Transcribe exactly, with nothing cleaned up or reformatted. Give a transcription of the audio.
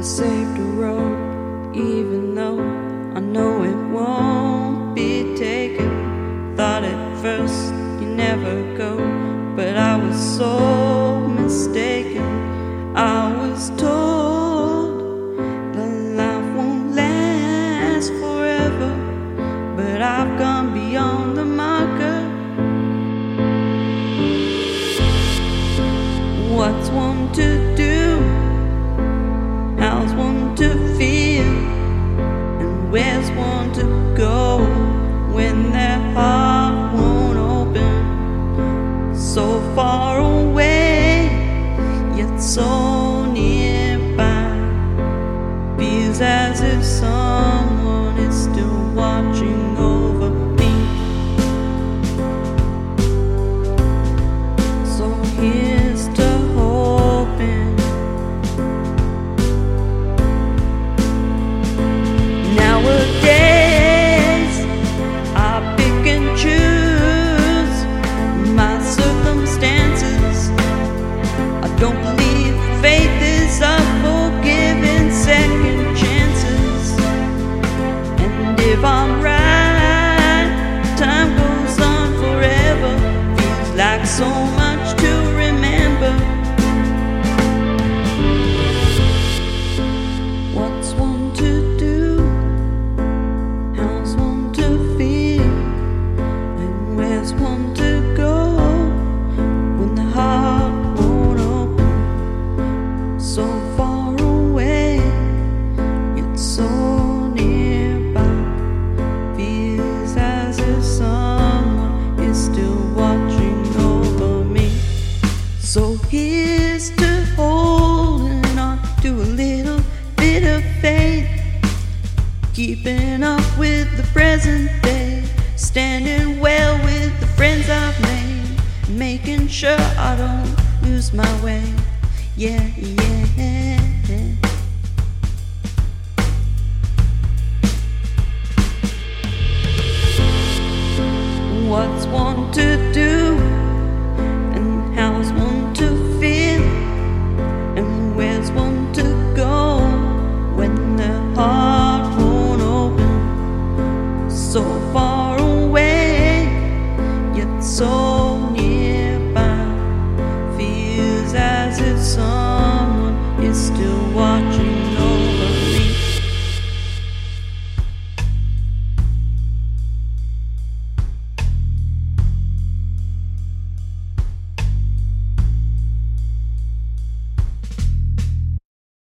I saved the road, even though I know it won't be taken. Thought at first you never go, but I was so mistaken. I was told that life won't last forever, but I've gone beyond the marker. What's one to do? How's one to feel? And where's one to go when their heart won't open? So far away, yet so nearby. Feels as if someone is still watching over me. So here's to hoping. Nowadays, I pick and choose my circumstances. I don't believe faith is a forgiving second chances. And if I'm right, time goes on forever. Feels like so much to remember. What's one to do? How's one to feel? And where's one to go when the heart won't open? So far away, yet so nearby. Feels as if someone is still watching over me. So here's to holding on to a little bit of faith, keeping up with the present day, standing well with the friends I've made, making sure I don't lose my way. Yeah, yeah.